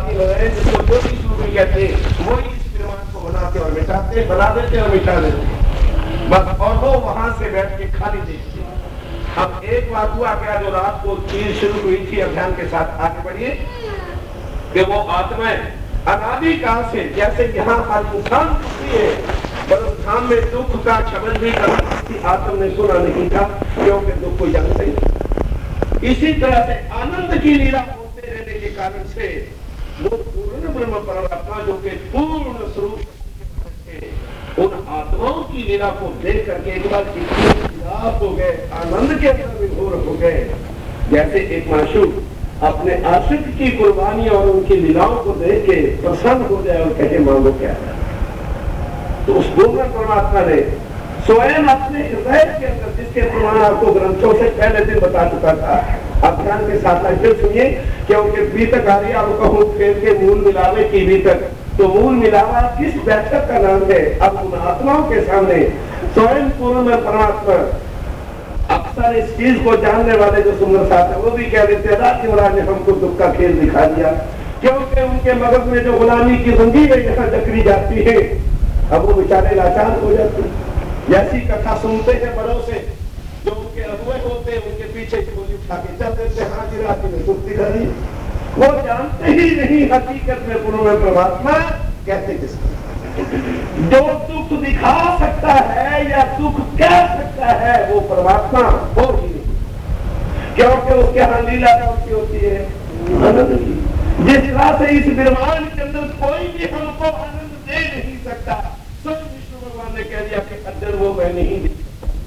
आदि वगैरह जिसको ज्योतिष रूप में कहते हैं, वो इस विमान को बनाते और मिटाते, बना देते और मिटा देते बस, और वो वहां से बैठ के खाली देखते। अब एक बात हुआ क्या, जो रात को चीज शुरू हुई थी अभियान के साथ, आगे बढ़िए, कि वो आत्माएं अनादि काल से, जैसे यहाँ आज इंसान दुखी है, परम में दुख का शब्द भी कभी आत्म ने सुना नहीं था, क्योंकि दुख को जानते ही। इसी तरह से आनंद की लीला होते रहने के कारण से वो पूर्ण ब्रह्म परमात्मा जो कि पूर्ण स्वरूप उन आत्माओं की लीला को देख करके एक बार हो गए, आनंद के अंदर विभोर हो गए। जैसे एक माशूक अपने आशिक की कुर्बानी और उनकी लीलाओं को देख के प्रसन्न हो जाए और कहे मांगो क्या है, तो उस पूर्ण परमात्मा ने स्वयं अपने हृदय के अंदर, जिसके प्रमाण आपको ग्रंथों से पहले दिन बता चुका था, अभियान के साथ फिर सुनिए, क्योंकि बीतक आ रही आपको कहूं फेर के मूल मिलावे की बीतक, तो मूल मिलावा किस बैठक का नाम है। अब उन आत्माओं के सामने स्वयं पूर्ण परमात्मा, अक्सर इस चीज को जानने वाले जो सुंदर साथ है वो भी कह देते हैं, राज युवराज ने हमको दुख का खेल दिखा दिया, क्योंकि उनके मगज में जो गुलामी की जंजीरें यहाँ जकड़ी जाती है, अब वो बेचारे लाचार हो जाते हैं। जैसी कथा सुनते हैं बड़ों से, जो उनके अगुए होते हैं, उनके पीछे गोली उठा के चल देते हैं, हाँ जी रात में सुनती रही, वो जानते ही नहीं हकीकत में पूर्ण परमात्मा कहते किसको। जो दुख दिखा सकता है या दुख कह सकता है वो परमात्मा हो ही नहीं, क्योंकि उसके यहाँ लीला कौन होती है, आनंद की। जिस तरह से इस विमान के अंदर कोई भी हमको आनंद दे नहीं सकता, सब विष्णु भगवान ने कह दिया कि अंदर वो मैं नहीं दे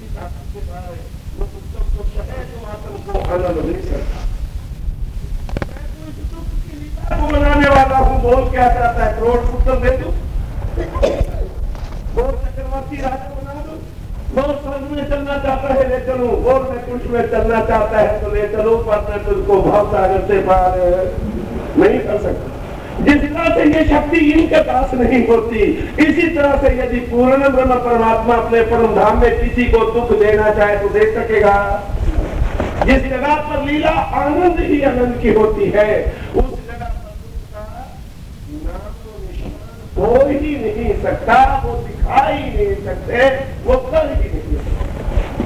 आनंद नहीं सकता। को बनाने वाला हूँ, बोल क्या चाहता है, करोड़ पुत्र दे दूं, बोल चक्रवर्ती राजा बना दूं, बोल स्वर्ग में चलना चाहता है ले चलूं, बोल मैं कुछ में चलना चाहता है तो ले चलूं, पर मैं तुझको भाव सागर से पार नहीं कर सकता। जिस तरह से ये शक्ति इनके पास नहीं होती, इसी तरह से यदि पूर्ण ब्रह्म परमात्मा अपने परम धाम में किसी को दुख देना चाहे तो दे सकेगा। जिस जगह पर लीला आनंद ही आनंद की होती है, उस जगह पर दुख का नाम तो निशान हो ही नहीं सकता, वो दिखाई नहीं सकते, वो कर ही नहीं सकते।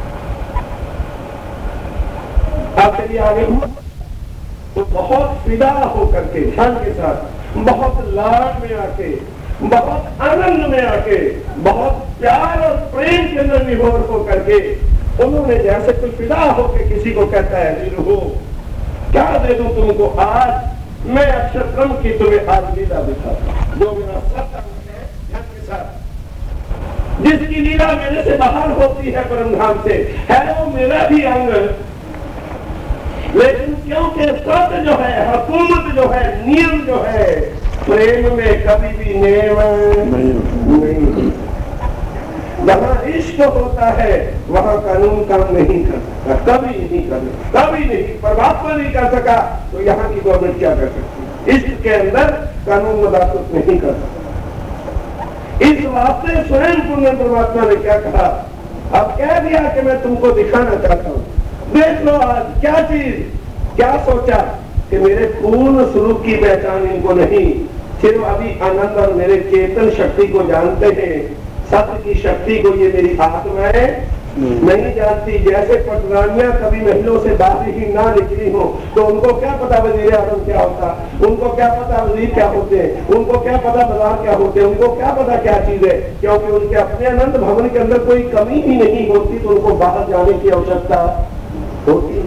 अब चलिए आगे हुआ तो बहुत फिदा होकर के ध्यान के साथ, बहुत लाड में आके, बहुत आनंद में आके, बहुत प्यार और प्रेम के अंदर विभोर होकर के उन्होंने जैसे कोई फिदा होकर किसी को कहता है निरहो क्या दे दूं तुमको, आज मैं अक्षर क्रम की तुम्हें आज लीला दिखाता, जो मेरा सत्संग है ध्यान के साथ, जिसकी लीला मेरे से बाहर होती है परम धाम से, है वो मेरा भी अंग, लेकिन क्योंकि सत्य जो है, हुकूमत जो है, नियम जो है, प्रेम में कभी भी नेम नहीं। जहाँ इश्क होता है वहाँ कानून काम नहीं कर सकता, कभी नहीं कर, कभी नहीं, परमात्मा नहीं कर सका तो यहाँ की गवर्नमेंट क्या कर सकती। इश्क के अंदर कानून मदाखलत नहीं कर सकता। इस वास्ते स्वयं पूर्ण परमात्मा ने क्या कहा, अब कह दिया कि मैं तुमको दिखाना चाहता हूँ, देख लो आज क्या चीज, क्या सोचा कि मेरे पूर्ण स्वरूप की पहचान इनको नहीं, सिर्फ अभी आनंद और मेरे चेतन शक्ति को जानते हैं, सत्य की शक्ति को ये मेरी आत्माएं नहीं जानती। जैसे पटरानियां कभी महिलाओं से बाहर ही ना निकली हो तो उनको क्या पता वजीर आजम क्या होता, उनको क्या पता वजीर क्या होते हैं, उनको क्या पता बाजार क्या होते हैं, उनको क्या पता क्या चीज है, क्योंकि उनके अपने अनंत भवन के अंदर कोई कमी ही नहीं होती, तो उनको बाहर जाने की आवश्यकता होती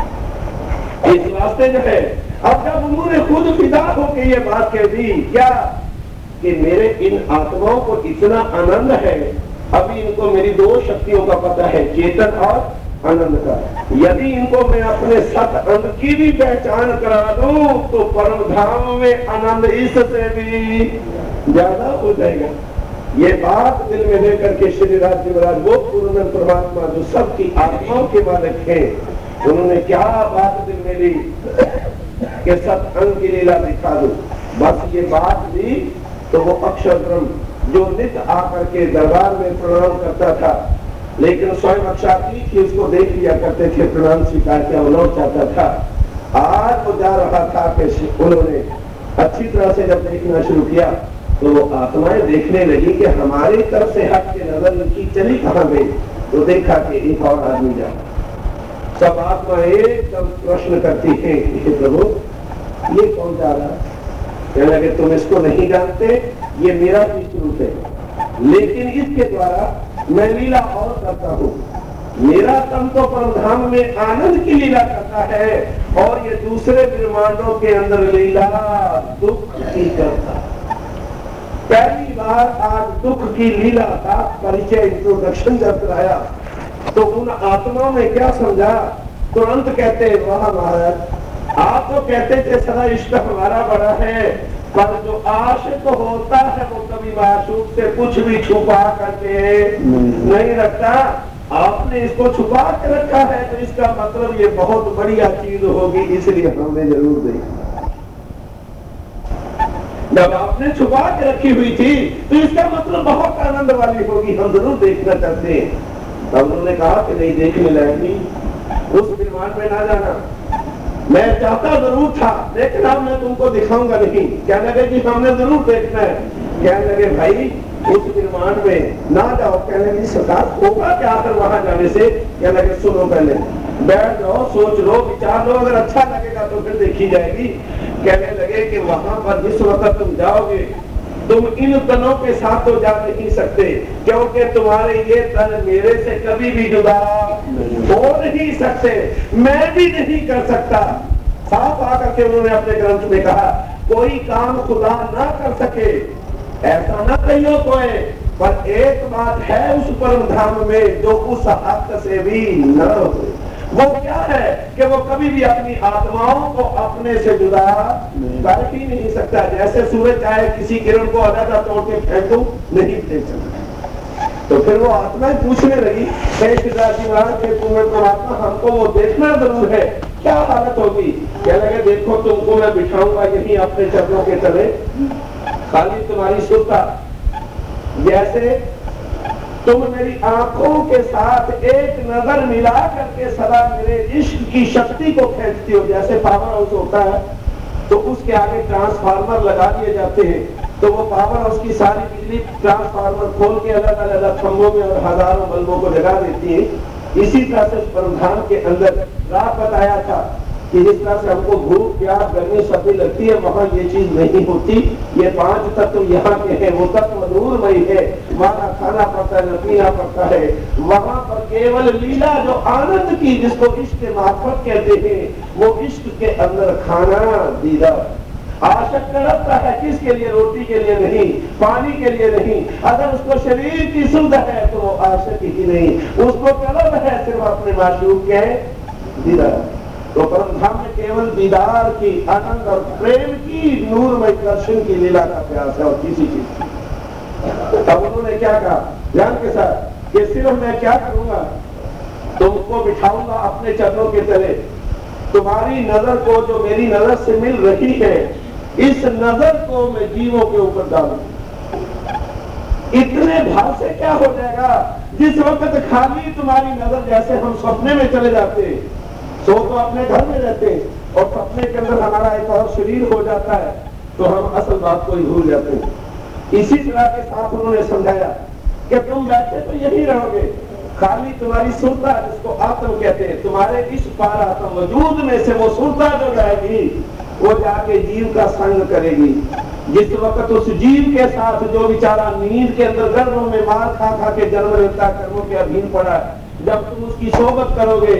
है। इस वास्ते जो है, अब जब उन्होंने खुद फिदा होकर ये बात कह दी क्या कि मेरे इन आत्माओं को इतना आनंद है, अभी इनको मेरी दो शक्तियों का पता है, चेतन और आनंद का, यदि इनको मैं अपने सत अंग की भी पहचान करा दूं तो परम धाम में आनंद इससे भी ज्यादा हो जाएगा। ये बात दिल में लेकर के श्री राज युवराज वो पूर्ण परमात्मा जो सबकी आत्माओं के मालिक हैं, उन्होंने क्या बात दिल में ली कि सत अंग की लीला दिखा दो। बस ये बात दी तो वो अक्षर ब्रह्म जो नित्य आकर के दरबार में प्रणाम करता था, लेकिन स्वयं अक्षातीत ही उसको देख लिया करते थे, प्रणाम स्वीकार किया उन्होंने चाहता था, आज वो जा रहा था कि उन्होंने अच्छी तरह से जब देखना शुरू किया तो वो आत्माएं देखने लगी कि हमारी तरफ से हट के नजर इनकी चली कहां गई। तो देखा कि एक और आदमी जा, सब आत्मा एकदम प्रश्न करती है कि प्रभु ये कौन जा रहा है? कहने लगे तुम इसको नहीं जानते, ये मेरा भी स्वरूप है, लेकिन इसके द्वारा मैं लीला और करता हूँ। मेरा तन तो परमधाम में आनंद की लीला करता है और ये दूसरे ब्रह्मांडों के अंदर लीला दुख की करता है। पहली बार आज दुख की लीला का परिचय, इंट्रोडक्शन जब कराया तो उन आत्माओं ने क्या समझा? तुरंत कहते वाह महाराज, आप तो कहते थे सदा इष्ट हमारा बड़ा है, पर जो आशिक होता है वो कभी माशूक से कुछ भी छुपा करके नहीं रखता। आपने इसको छुपा के रखा है तो इसका मतलब ये बहुत बढ़िया चीज होगी, इसलिए हमने जरूर देखा। जब आपने छुपा के रखी हुई थी तो इसका मतलब बहुत आनंद वाली होगी, हम जरूर देखना चाहते हैं। तब उन्होंने कहा कि नहीं, देखने लायक नहीं, उस ब्रह्मांड में ना जाना। मैं चाहता जरूर था, देखना मैं तुमको दिखाऊंगा नहीं। कहने लगे कि हमने जरूर देखना है। कहने लगे भाई उस ब्रह्मांड में ना जाओ। कहने लगे सरकार होगा क्या आकर वहां जाने से? कहने लगे सुनो, पहले बैठ जाओ, सोच लो, विचार लो, अगर अच्छा लगेगा तो फिर देखी जाएगी। कहने लगे कि वहां पर जिस वक्त तुम जाओगे तुम इन तनों के साथ तो जा नहीं सकते, क्योंकि तुम्हारे ये तन मेरे से कभी भी जुदा हो नहीं सकते, मैं भी नहीं कर सकता। साफ आकर के उन्होंने अपने ग्रंथ में कहा कोई काम खुदा ना कर सके ऐसा ना कहियो कोई, पर एक बात है उस परम धाम में जो उस हक से भी न हो। वो क्या है कि वो कभी भी अपनी आत्माओं को अपने से जुदा कर ही नहीं सकता। जैसे सूरज चाहे किसी किरण को अलग तोड़ के फेंक दो, नहीं फेंक सकता। तो फिर वो आत्माएं पूछने लगी परमात्मा हमको वो देखना जरूर है, क्या हालत होगी? क्या लगे देखो तुमको मैं बिठाऊंगा यही अपने चरणों के तले, खाली तुम्हारी सुरता, जैसे तुम मेरी आंखों के साथ एक नजर मिला करके सदा मेरे इश्क की शक्ति को खींचती हो। जैसे पावर हाउस होता है तो उसके आगे ट्रांसफार्मर लगा दिए जाते हैं, तो वो पावर हाउस की सारी बिजली ट्रांसफार्मर खोल के अलग अलग खंभों में और हजारों बल्बों को जगा देती है। इसी तरह से परमधाम के अंदर रात बताया था कि जिस तरह से हमको भूख प्यास गर्मी सर्दी लगती है, वहां ये चीज नहीं होती। ये 5 तत्व यहाँ के हैं, वो तत्व मधुरमयी है, वहां खाना पड़ता है, पीना पड़ता है। वहां पर केवल लीला जो आनंद की, जिसको इश्क के मार्फत कहते हैं, वो इश्क के अंदर खाना दीदार। आशक तड़पता है किसके लिए? रोटी के लिए नहीं, पानी के लिए नहीं। अगर उसको शरीर की सुध है तो वो आशक ही नहीं, उसको तलब है सिर्फ अपने माशूक के दीदार। तो परमधाम में केवल दीदार की, आनंद और प्रेम की, नूरमय दर्शन की लीला का प्रयास है और किसी चीज की। तब उन्होंने क्या कहा ध्यान के साथ कि सिर्फ मैं क्या करूंगा, तुमको बिठाऊंगा अपने चरणों के तले, तुम्हारी नजर को जो मेरी नजर से मिल रही है, इस नजर को मैं जीवों के ऊपर डालूंगा। इतने भाव से क्या हो जाएगा? जिस वक्त खाली तुम्हारी नजर, जैसे हम सपने में चले जाते हैं, तो अपने घर में रहते हैं और सपने के अंदर हमारा एक और शरीर हो जाता है, तो हम असल बात को ही भूल जाते हैं। इसी तरह के साथ उन्होंने समझाया कि तुम बैठे तो यही रहोगे, खाली तुम्हारी सुरता, जिसको आत्म कहते हैं, तुम्हारे इस पार आत्म वजूद में से वो सुरता जो जाएगी वो जाके जीव का संग करेगी। जिस वक्त उस जीव के साथ जो बेचारा नींद के अंदर गर्भों में मार खा खा के जन्म लेता, कर्मों के अधीन पड़ा, जब तुम उसकी सोबत करोगे,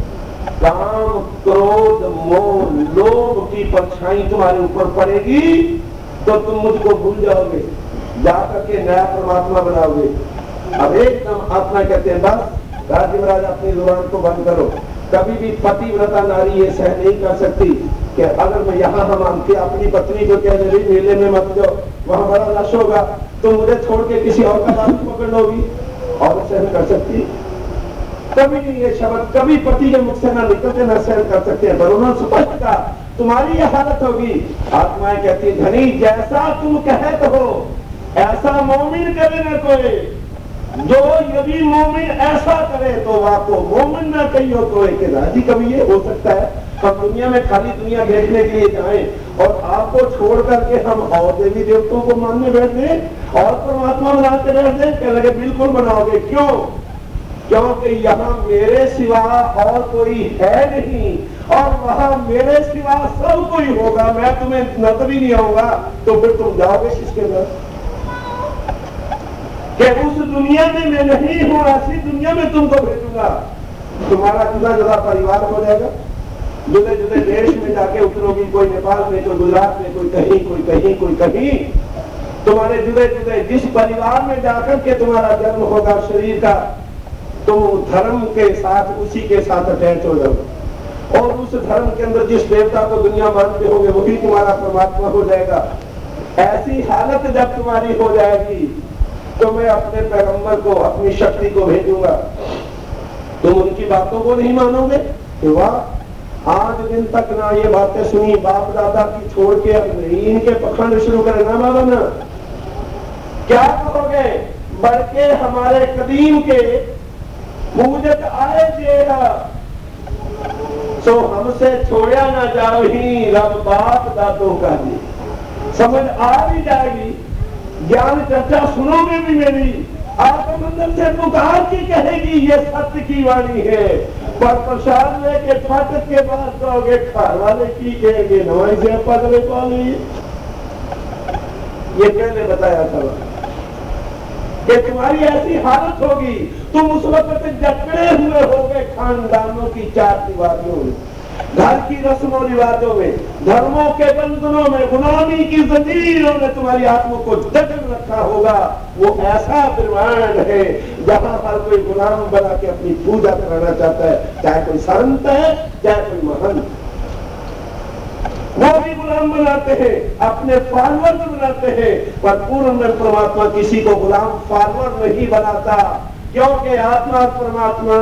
काम क्रोध मोह लोभ की परछाई तुम्हारे ऊपर पड़ेगी, तो तुम मुझको भूल जाओगे, जाकर के नया परमात्मा बनाओगे। अब एकदम आत्मा कहते हैं बस राज महाराज अपनी जुबान को बंद करो। कभी भी पतिव्रता नारी ये सह नहीं कर सकती कि अगर मैं यहाँ हम अपनी पत्नी को कह दे मेले में मत जाओ, वहां बड़ा रश होगा, तो मुझे छोड़ के किसी और का रास्ता पकड़ लोगी, और सहन कर सकती? कभी नहीं ये शब्द कभी पति के मुख से ना निकलते, ना सहन कर सकते हैं। पर उन्होंने स्पष्ट कहा तुम्हारी यह हालत होगी। आत्माएं कहती धनी जैसा तुम कहते हो ऐसा मोमिन करे न कोई, जो यदि मोमिन ऐसा करे तो वाको मोमिन न कहियो कोई। के राजी कभी ये हो सकता है हम दुनिया में खाली दुनिया देखने के लिए जाएं और आपको छोड़ करके हम और देवी देवताओं को मानने बैठ दें और परमात्मा बनाते बैठ दें? कह लगे बिल्कुल बनाओगे। क्यों? क्योंकि यहाँ मेरे सिवा और कोई है नहीं और वहां मेरे सिवा सब कोई होगा, मैं तुम्हें नजर ही नहीं आऊंगा, तो फिर तुम जाओगे किसके अंदर? कि उस दुनिया में मैं नहीं हूं, ऐसी दुनिया में तुमको भेजूंगा। तुम्हारा जुदा जुदा परिवार हो जाएगा, जुदे जुदे देश में जाके उतरोगी, कोई नेपाल में, कोई गुजरात में, कोई कहीं, कोई कहीं, कोई कहीं। तुम्हारे जुदे जुदे जिस परिवार में जाकर के तुम्हारा जन्म होगा शरीर का, तुम धर्म के साथ उसी के साथ अटैच हो जाओगे और उस धर्म के अंदर जिस देवता को दुनिया मानते होंगे वही तुम्हारा परमात्मा हो जाएगा। ऐसी हालत जब तुम्हारी हो जाएगी तो मैं अपने पैगंबर को, अपनी शक्ति को भेजूंगा। तुम उनकी बातों को नहीं मानोगे कि वाह आज दिन तक ना ये बातें सुनी बाप दादा की, छोड़ के अब नहीं इनके पखंड शुरू करें ना बाबा ना। क्या कहोगे? बढ़ के हमारे कदीम के पूजक आए जेगा, सो हमसे छोड़ा ना जाओ ही रब बाप दादों का जी। समझ आ भी जाएगी, ज्ञान चर्चा सुनोगे भी मेरी, आपको मंदिर से पुकार की कहेगी ये सत्य की वाणी है, पर प्रसाद लेके फाटक के बाद कहोगे घर वाले की कहेंगे नवाई से पगले पा ली। ये पहले बताया था कि तुम्हारी ऐसी हालत होगी, तुम उस वक्त जकड़े हुए होगे खानदानों की चार दीवारियों में, घर की रस्मों रिवाजों में, धर्मों के बंधनों में, गुलामी की जंजीरों ने तुम्हारी आत्मा को जकड़ रखा होगा। वो ऐसा ब्रह्मांड है जहां हर कोई गुलाम बना के अपनी पूजा कराना चाहता है, चाहे कोई संत है चाहे कोई महंत, वो भी गुलाम बनाते हैं, अपने फॉलोअर बनाते हैं। पर पूर्ण में परमात्मा किसी को गुलाम फॉलोअर नहीं बनाता, क्योंकि आत्मा परमात्मा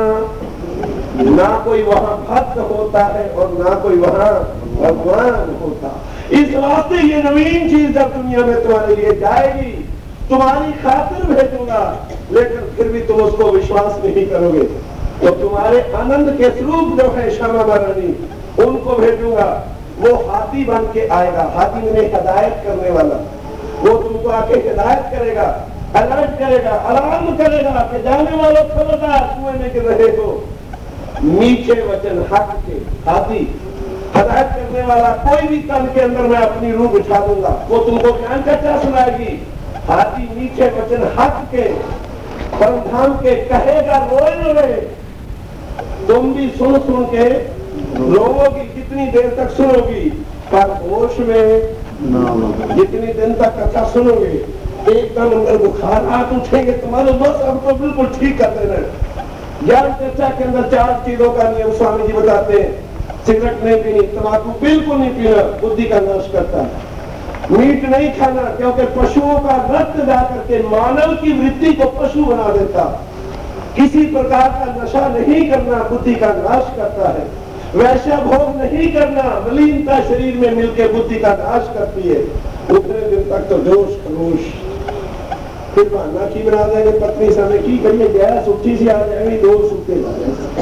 ना कोई वहां भक्त होता है और ना कोई वहां भगवान होता। इस वास्ते ये नवीन चीज जब दुनिया में तुम्हारे लिए जाएगी, तुम्हारी खातिर भेजूंगा, लेकिन फिर भी तुम उसको विश्वास नहीं करोगे, तो तुम्हारे आनंद के स्वरूप जो है श्यामा रानी, उनको भेजूंगा। वो हाथी बन के आएगा, हाथी में हिदायत करने वाला, वो तुमको आके हिदायत करेगा, अलर्ट करेगा, अलार्म करेगा कि जाने वालों खबरदार, कुएं में गिर रहे हो। मीठे वचन हक के हाथी हिदायत करने वाला, कोई भी तन के अंदर मैं अपनी रूह बिठा दूंगा, वो तुमको ज्ञान चर्चा सुनाएगी। हाथी मीठे वचन हक के परम धाम के कहेगा, रोए रोए तुम भी सुन सुन के रोओगी, कितनी देर तक सुनोगी, पर होश में जितनी दिन तक कथा सुनोगे एकदम अंदर बुखार हाथ उठेंगे तुम्हारे, बस अब तो बिल्कुल ठीक कर देना। ज्ञान चर्चा के अंदर 4 चीजों का नियम स्वामी जी बताते हैं। सिगरेट नहीं पीनी, तंबाकू बिल्कुल नहीं पीना, बुद्धि का नाश करता है। मीट नहीं खाना, क्योंकि पशुओं का रक्त जाकर के मानव की वृत्ति को पशु बना देता। किसी प्रकार का नशा नहीं करना, बुद्धि का नाश करता है। वैश्य भोग नहीं करना, मलिनता शरीर में मिलकर बुद्धि का नाश करती है। उतने दिन तक तो जोश खरोश, फिर बहाना की बना देंगे, पत्नी समय की करिए, गैस उठी सी आ जाएगी, 2 सूते जा जाएंगे,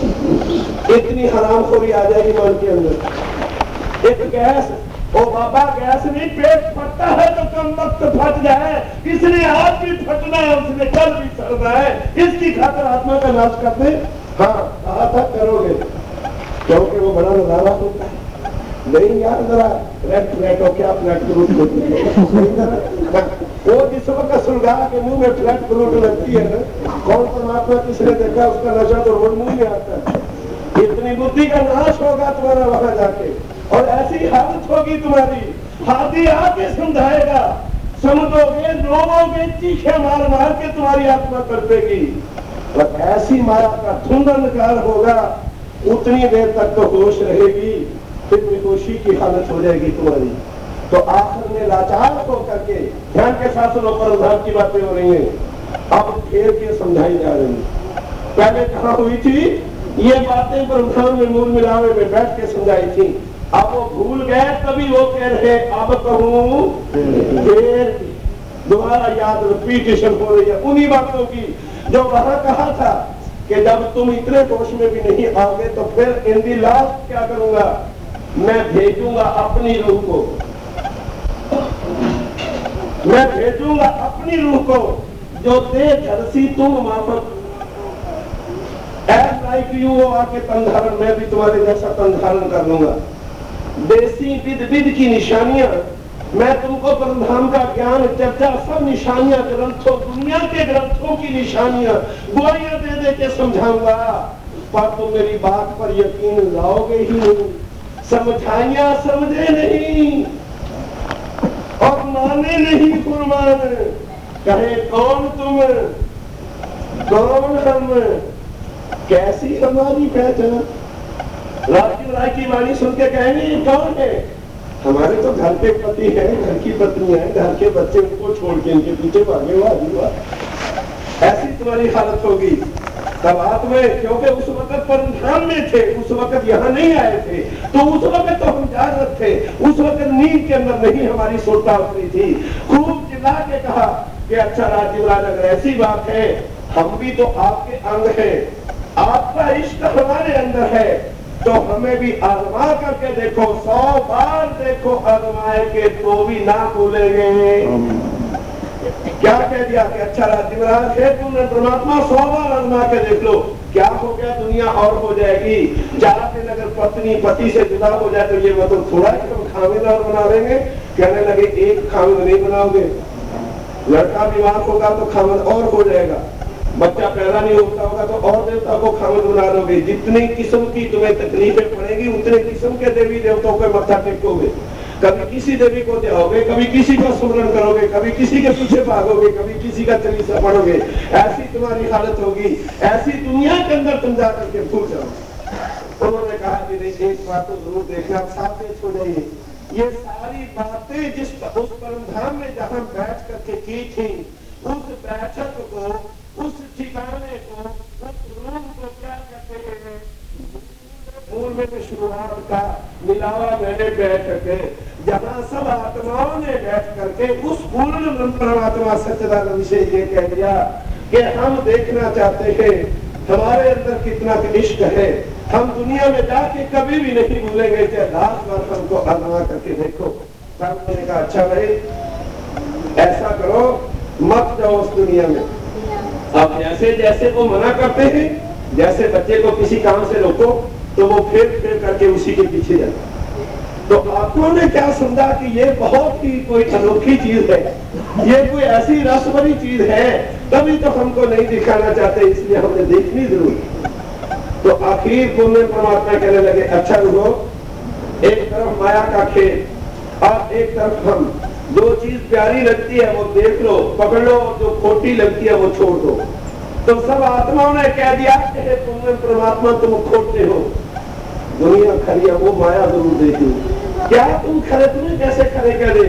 इतनी हरामखोरी आ जाएगी मन के अंदर। एक गैस, ओ बाबा गैस नहीं, पेट फटता है तो कम वक्त फट जाए, इसलिए आज भी फटना है, उसने कल भी सड़ना है, इसकी खातिर आत्मा का नाश करते। हाँ कहा था करोगे, क्योंकि वो बड़ा नजारा होता है। नहीं यार जरा फ्लैट हो क्या फ्लैट फ्रूट वो जिस वक्त सुलगा के मुंह में फ्लैट फ्रूट लगती है ना, कौन परमात्मा किसने देखा उसका नशा तो रोड मुंह में आता है। इतनी बुद्धि का नाश होगा तुम्हारा वहां जाके, और ऐसी हालत होगी तुम्हारी, हाथी आके समझाएगा, समझोगे, रोओगे, चीखे मार मार के तुम्हारी आत्मा तड़पेगी। और ऐसी माया का धुंध अंधकार होगा, उतनी देर तक तो होश रहेगी, फिर बेहोशी की हालत हो जाएगी तुम्हारी। तो आखिर में लाचार हो करके ध्यान के साथ सुनो, परमधाम की बातें हो रही हैं, अब फेर के समझाई जा रही है। पहले कहाँ हुई थी ये बातें, परमधाम में मूल मिलावे में बैठ के समझाई थी। अब वो भूल गए, तभी वो कह रहे अब कहूं फिर दोबारा याद रिपीटेशन हो रही है उन्हीं बातों की जो वहां कहा था कि जब तुम इतने होश में भी नहीं आओगे तो फिर इन दी लास्ट क्या करूंगा, मैं भेजूंगा अपनी रूह को, मैं भेजूंगा अपनी रूह को जो दे झलसी तुम माफक एज लाइक यू, वो आके तन धारण, मैं भी तुम्हारे जैसा तन धारण कर लूंगा। देसी विद विद की निशानियां, मैं तुमको परमधाम का ज्ञान चर्चा सब निशानियां ग्रंथों, दुनिया के ग्रंथों की निशानियां गुआइयां दे दे के समझाऊंगा, पर तुम मेरी बात पर यकीन लाओगे ही नहीं, समझाइया समझे नहीं और माने नहीं फरमान, कहे कौन तुम कौन हम, कैसी हमारी पहचान। राय की वाणी सुन के कहेंगे ये कौन है, हमारे तो घर के पति हैं, घर की पत्नी है, घर के बच्चे, उनको छोड़ के इनके पीछे भागे हुआ, ऐसी तुम्हारी हालत होगी। तब आप में, क्योंकि उस वक्त परमधाम में थे, उस वक्त यहाँ नहीं आए थे, तो उस वक्त तो हम जागृत थे, उस वक्त नींद के अंदर नहीं हमारी सुरता उतरी थी। खूब चिल्ला के कहा कि अच्छा राजीवराज, अगर ऐसी बात है, हम भी तो आपके अंग हैं, आपका इश्क हमारे अंदर है, तो हमें भी आजमा करके देखो, 100 बार देखो, आजमाए के तो भी ना भूलेंगे। क्या कह दिया कि अच्छा राजीवराज है, तुमने परमात्मा 100 बार आजमा के देख लो, क्या हो गया, दुनिया और हो जाएगी। 4 दिन अगर पत्नी पति से जुदा हो जाए तो ये मतलब थोड़ा कि हम खामिद और बना देंगे। कहने लगे एक खामिद नहीं बनाओगे, लड़का बीमार होगा तो खामिद और हो जाएगा, बच्चा पैदा नहीं होता होगा तो और देवता को खामिद बना दोगे, जितनी किस्म की तुम्हें तकलीफें पड़ेगी उतने किस्म के देवी देवताओं को मत्था टेकोगे, कभी किसी देवी को जाओगे, कभी किसी का सुमरन करोगे, कभी किसी के पीछे भागोगे, कभी किसी का चालीसा पढ़ोगे, ऐसी तुम्हारी हालत होगी, ऐसी दुनिया के अंदर तुम जाकर के भूल जाओ। उन्होंने कहा कि नहीं, एक बात तो जरूर देखना, साथ हो जाइए, ये सारी बातें जिस उस परमधाम में जहां बैठ करके की थी, उस बैठक को, उस ठिकाने को, उस रूम को क्या कहते हैं, मूल में शुरुआत का मिलावा मैंने बैठ के, जहां सब आत्माओं ने बैठ करके उस पूर्ण परमात्मा सच्चिदानंद से ये कह दिया कि हम देखना चाहते हैं हमारे अंदर कितना इश्क है, हम दुनिया में जाके कभी भी नहीं भूलेंगे, चाहे 10 बार हमको आजमा करके देखो। तब मैंने कहा अच्छा भाई ऐसा करो, मत जाओ उस दुनिया में। अब जैसे जैसे वो मना करते हैं, जैसे बच्चे को किसी काम से रोको तो वो फिर करके उसी के पीछे जाता। तो आपको ने क्या समझा कि ये बहुत ही कोई अनोखी चीज है, ये कोई ऐसी रस भरी चीज है, तभी तो हमको नहीं दिखाना चाहते, इसलिए हमने देखनी जरूर। तो आखिर पुण्य परमात्मा कहने लगे अच्छा रुको, एक तरफ माया का खेल और एक तरफ हम, जो चीज प्यारी लगती है वो देख लो, पकड़ लो, जो खोटी लगती है वो छोड़ दो। तो सब आत्माओं ने कह दिया कि तुमने परमात्मा तुम खोटे हो, दुनिया खरी है, वो माया जरूर देती, क्या तुम खरे, तुम्हें कैसे खरे कह दे,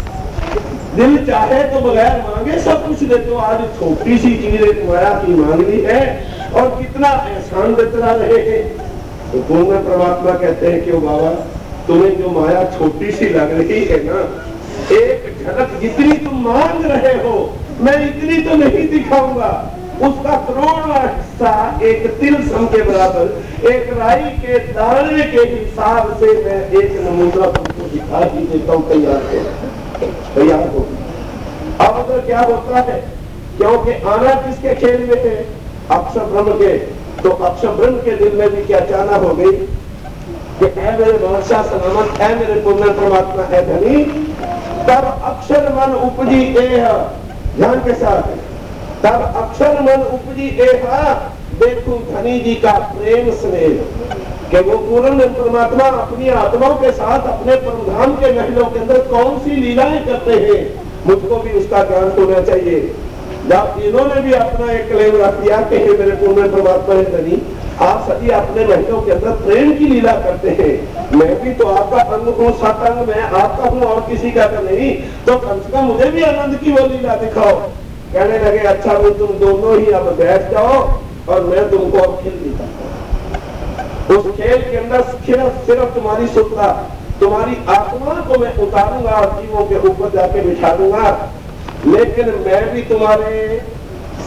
दिल चाहे तो बगैर मांगे सब कुछ दे, तो आज छोटी सी चीज एक माया की मांगनी है और कितना एहसान देता रहे हैं। तो तुमने परमात्मा कहते हैं क्यों बाबा, तुम्हें जो माया छोटी सी लग रही है ना, एक झलक जितनी तुम मांग रहे हो मैं इतनी तो नहीं दिखाऊंगा, उसका करोड़वां हिस्सा एक तिल सम के बराबर, एक राई के दाने के हिसाब से मैं एक नमूना तुमको दिखा ही देता हूँ। तैयार हो। अब तो क्या होता है, क्योंकि आना किसके खेल में है, अक्षर ब्रह्म के, तो अक्षर ब्रह्म के दिल में भी क्या चाहना हो गई कि ऐ मेरे बादशाह सलामत, ऐ मेरे पुण्य परमात्मा है धनी, तब अक्षर मन उपजी एह, ध्यान के साथ, तब अक्षर मन उपजी एह, देखो धनी जी का प्रेम स्नेह, कि वो पूर्ण परमात्मा अपनी आत्माओं के साथ अपने परमधाम के महलों के अंदर कौन सी लीलाएं करते हैं, मुझको भी उसका ज्ञान होना चाहिए। जब इन्होंने भी अपना एक क्लेम रख दिया कि मेरे पूर्ण परमात्मा है धनी, आप सभी अपने महलों के अंदर प्रेम की लीला करते हैं, मैं भी तो आपका अंग हूँ, सतंग मैं आपका हूँ और किसी का तो नहीं, तो कम से कम मुझे भी आनंद की वो लीला दिखाओ। कहने लगे अच्छा वो तुम दोनों ही अब बैठ जाओ और मैं तुमको अब खेल दिखाता हूँ। उस खेल के अंदर सिर्फ तुम्हारी सुखता, तुम्हारी आत्मा को मैं उतारूंगा और जीवों के ऊपर जाके बिठा दूंगा, लेकिन मैं भी तुम्हारे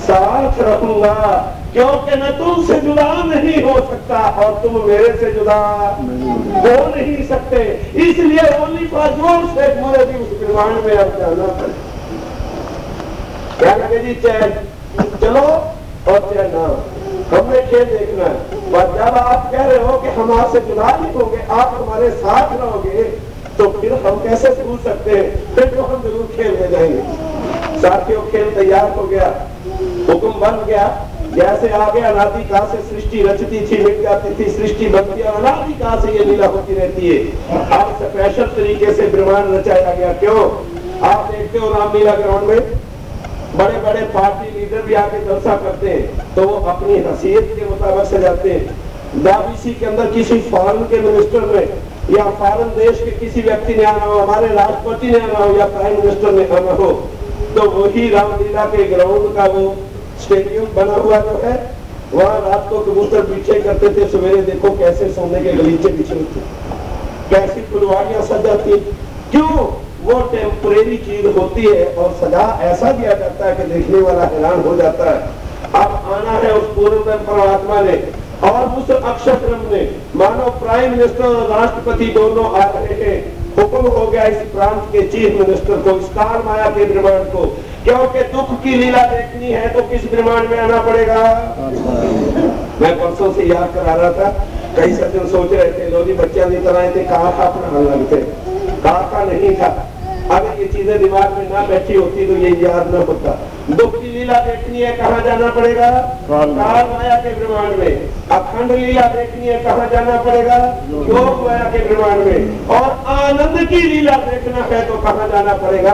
साथ रहूंगा, क्योंकि मैं तुमसे जुदा नहीं हो सकता और तुम मेरे से जुदा हो नहीं सकते। इसलिए ओनली फॉर जोर से मुझे भी उस ब्रह्मांड में अब जाना पड़े। क्या लगे जी, चाहे चलो और चाहे ना, हमने खेल देखना है। और जब आप कह रहे हो कि हम आपसे जुदा नहीं होंगे, आप हमारे साथ रहोगे, तो फिर हम कैसे भूल सकते हैं? फिर तो हम जरूर खेलने जाएंगे। साथियों, खेल तैयार हो गया, हुक्म बन गया, जैसे आगे अनादि काल से सृष्टि रचती थी, मिट जाती थी, सृष्टि बनती है, अनादि काल से ये लीला होती रहती है। अब स्पेशल तरीके से ब्रह्मांड रचाया गया। क्यों? आप देखते हो रामलीला ग्राउंड में बड़े बड़े पार्टी लीडर भी आके जलसा करते हैं, तो वो अपनी हैसियत के मुताबिक सजाते हैं। दाबीसी के अंदर किसी फॉरेन के मिनिस्टर में या फॉरेन देश के किसी व्यक्ति ने आना हो, हमारे राष्ट्रपति ने आना हो या प्राइम मिनिस्टर ने आना हो, तो वही रामलीला के ग्राउंड का वो स्टेडियम बना हुआ जो है, वहाँ रात को कबूतर बिछे करते थे, सवेरे देखो कैसे सोने के गलीचे बिछे होते, कैसी फुलवारियां सज जाती। क्यों? वो टेम्परेरी चीज होती है और सजा ऐसा दिया जाता है कि देखने वाला हैरान हो जाता है। अब आना है उस पूर्ण परमात्मा ने और उस अक्षक्रम ने, मानो प्राइम मिनिस्टर और राष्ट्रपति दोनों आ रहे हैं। हुक्म हो गया इस प्रांत के चीफ मिनिस्टर को, इस काल माया के ब्रह्मांड को, क्योंकि दुख की लीला देखनी है तो किस ब्रह्मांड में आना पड़ेगा। मैं परसों से याद करा रहा था, कई सज्जन सोच रहे थे लोग बच्चे की तरह थे, कहा था पढ़ाने लगते, कहा नहीं था। अगर ये चीजें दिमाग में ना बैठी होती तो ये याद न होता। दुख की लीला देखनी है, कहाँ जाना पड़ेगा? काल माया के ब्रह्मांड में। अखंड लीला देखनी है, कहाँ जाना पड़ेगा? योग माया के ब्रह्मांड में। और आनंद की लीला देखना है तो कहाँ जाना पड़ेगा?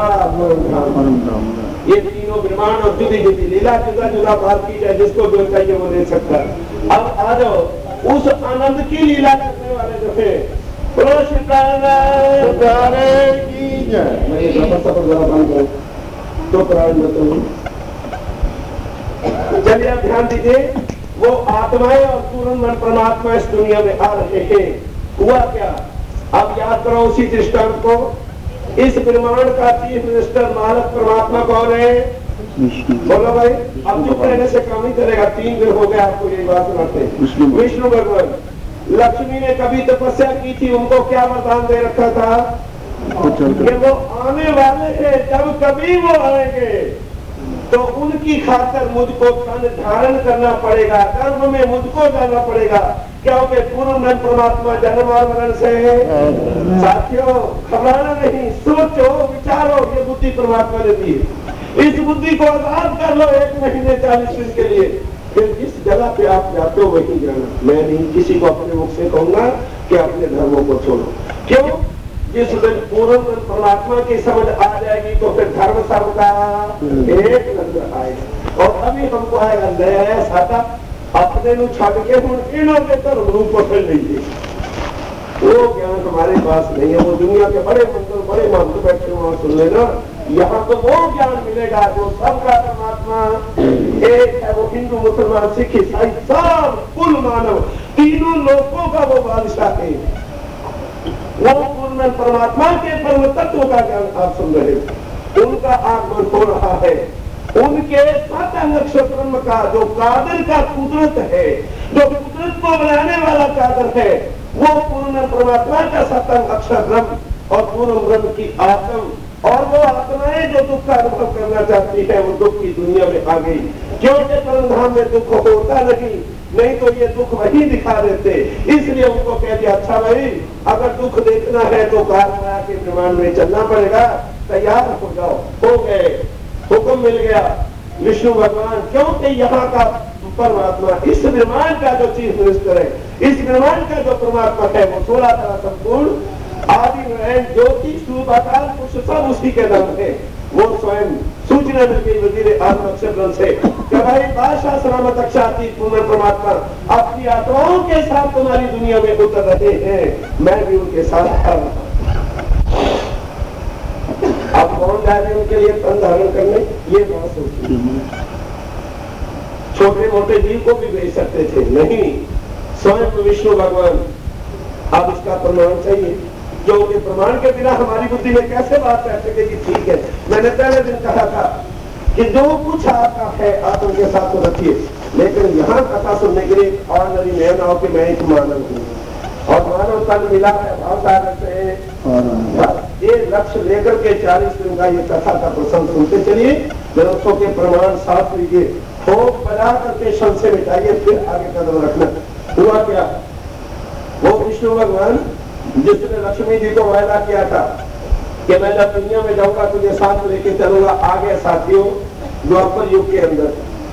ये तीनों ब्रह्मांड और जुदी जुदी लीला, जुदा जुदा बात की जाए, जिसको जो चाहिए वो दे सकता है। अब आ जाओ उस आनंद की लीला करने वाले जो है, तो प्राण बताऊं। चलिए अब ध्यान दीजिए, वो आत्माएं और पूर्ण मन परमात्मा इस दुनिया में आ रहे हैं। हुआ क्या? अब याद करो उसी दृष्टांत को। इस ब्रह्मांड का चीफ मिनिस्टर मालक परमात्मा कौन है? बोलो भाई। अब चुप रहने से काम नहीं चलेगा, 3 दिन हो गए आपको यही बात सुनाते। विष्णु भगवान। लक्ष्मी ने कभी तपस्या की थी, उनको क्या वरदान दे रखा था कि वो आने वाले हैं, जब कभी वो आएंगे तो उनकी खातिर मुझको तन धारण करना पड़ेगा, गर्भ में मुझको जाना पड़ेगा, क्योंकि पूर्ण मन परमात्मा जन्म और मरण से है। साथियों, घबराना नहीं, सोचो विचारो, ये बुद्धि परमात्मा ने दी है। इस बुद्धि को आजाद कर लो 1 महीने 40 दिन के लिए, फिर जिस जगह पे आप जाते हो वहीं जाना। मैं नहीं किसी को अपने मुख से कहूंगा कि अपने धर्मों को छोड़ो। क्यों? जिस दिन पूर्ण परमात्मा की समझ आ जाएगी तो फिर धर्म सबका एक नजर आएगा। और अभी हमको आएगा नया साथा, अपने नु छड़ के हूं इन्हों के धर्म रूप को फिर लीजिए। वो ज्ञान हमारे पास नहीं है। वो दुनिया के बड़े मंदिर बड़े महंत बैठे वहां सुन लेना, यहाँ तो वो ज्ञान मिलेगा जो सबका परमात्मा एक है। वो हिंदू मुसलमान सिख ईसाई सब कुल मानव तीनों लोगों का वो बादशाह है। वो पूर्ण परमात्मा के परम तत्व का ज्ञान आप सुन रहे हो। उनका आगमन हो रहा है। उनके 7 अक्षर ब्रह्म का जो कादर का कुदरत है, जो कुदरत को बनाने वाला कादर है, वो पूर्ण परमात्मा का 7 अक्षर ब्रह्म और पूर्ण ब्रह्म की आत्म, और वो आत्माएं जो दुख का अनुभव करना चाहती है वो दुख की दुनिया में आ गई। क्योंकि परमधाम में दुख होता नहीं तो ये दुख वही दिखा देते। इसलिए उनको कह दिया, अच्छा भाई अगर दुख देखना है तो काल माया के ब्रह्मांड में चलना पड़ेगा, तैयार हो जाओ। हो गए, हुक्म मिल गया। विष्णु भगवान, क्योंकि यहाँ का परमात्मा इस ब्रह्मांड का जो चीफ मिनिस्टर है, इस ब्रह्मांड का जो परमात्मा है वो 16 तरह संपूर्ण आदि नारायण ज्योति स्वरूप अकाल पुरुष सब उसी के नाम है। वो स्वयं सूचना मिल गई वजीर आजम अक्षर से कि भाई बादशाह सलामत अक्षाती पूर्ण परमात्मा अपनी आत्माओं के साथ तुम्हारी दुनिया में उतर रहे हैं, मैं भी उनके साथ आ रहा हूं। अब कौन जाए उनके लिए तन धारण करने? ये बात सोचिए। छोटे मोटे जीव को भी भेज सकते थे, नहीं, स्वयं विष्णु भगवान। अब इसका प्रमाण चाहिए, जो उनके प्रमाण के बिना हमारी बुद्धि में कैसे बात कर सकेगी? ठीक है, मैंने पहले दिन कहा था कि जो कुछ आपका है आप उनके साथ तो रखिए, लेकिन यहाँ कथा सुनने के लिए ऑर्डनरी मैन आओ कि मैं एक मानव हूँ और मानव तन मिला है भावधारक से। ये लक्ष्य लेकर के 40 दिन का ये कथा का प्रसंग सुनते चलिए, ग्रंथों के प्रमाण साफ लीजिए, ठोक बजा करके संशय मिटाइए, फिर आगे कदम रखना। हुआ क्या, वो विष्णु भगवान जिसने लक्ष्मी जी को वायदा किया था कि मैं जब दुनिया में जाऊंगा तुझे साथ लेके चलूंगा, आ गया साथियों द्वापर युग के अंदर।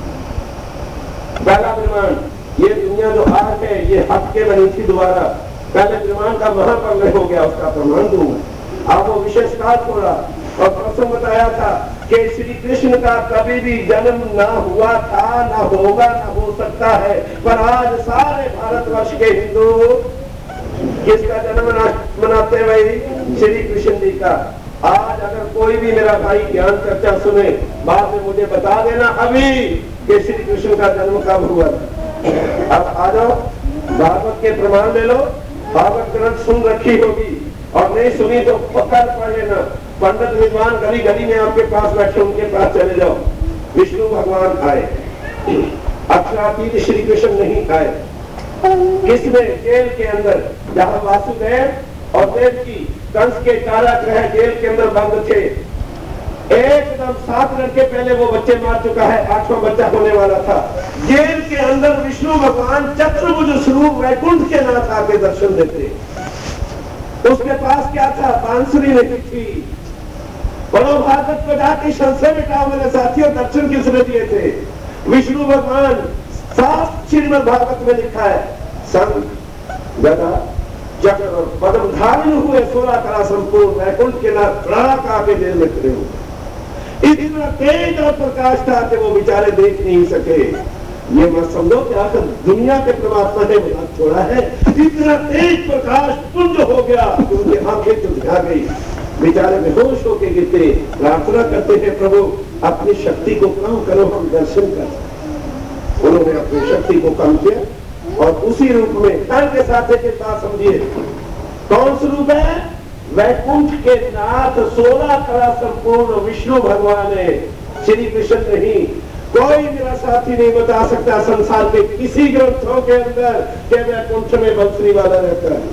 पहला प्रमाण, ये दुनिया जो आज है ये हट के बनी थी दोबारा, पहले प्रमाण का महाप्रलय हो गया, उसका प्रमाण दूंगा। अब वो विशेष काल छोड़ा और प्रसंग बताया था कि श्री कृष्ण का कभी भी जन्म ना हुआ था, ना होगा, ना हो सकता है, पर आज सारे भारतवर्ष के हिंदू किसका जन्म मनाते भाई? श्री कृष्ण जी का। आज अगर कोई भी मेरा भाई ज्ञान चर्चा सुने, बाद में मुझे बता देना अभी कि श्री कृष्ण का जन्म कब हुआ था। अब आ जाओ, भागवत के प्रमाण ले लो, भागवत ग्रंथ सुन रखी होगी और नहीं सुनी तो पकड़ पढ़ लेना। पंडित विद्वान गली गली में आपके पास बैठे, उनके पास चले जाओ। विष्णु भगवान आए, अक्षरातीत श्री कृष्ण नहीं आए। किसने? जेल के अंदर, जहां वासुदेव और देवकी कंस के कारागृह जेल के अंदर बंद थे। एकदम 7 लड़के पहले वो बच्चे मार चुका है, 8वां बच्चा होने वाला था। जेल के अंदर विष्णु भगवान चतुर्भुज स्वरूप वैकुंठ के नाथ आके दर्शन देते। उसके पास क्या था? बांसुरी नहीं थी। बड़ो भागवत को जाके संशय मिटाओ मेरे साथियों, दर्शन किसने दिए थे? विष्णु भगवान। साफ श्रीमद् भागवत में लिखा है, संग गदा चक्र और पद्म धारण हुए 16 कला संपूर्ण वैकुंठ के नाथ प्राक आके जेल में खड़े हुए। इतना तेज और प्रकाश था कि वो बेचारे देख नहीं सके। ये मत समझो कि आखिर दुनिया के परमात्मा ने बना छोड़ा है, इतना तेज प्रकाश पुंज हो गया कि उनकी आंखें चुंधा गई, बेचारे बेहोश होके गिरते। प्रार्थना करते हैं, प्रभु अपनी शक्ति को कम करो, हम दर्शन कर। उन्होंने अपनी शक्ति को कम किया और उसी रूप में धन के साथ एक बात समझिए, कौन स्वरूप है? वैकुंठ के नाथ 16 कला संपूर्ण विष्णु भगवान है, श्री कृष्ण नहीं। कोई मेरा साथी नहीं बता सकता संसार के किसी ग्रंथों के अंदर कि वैकुंठ में बंसरी वाला रहता है।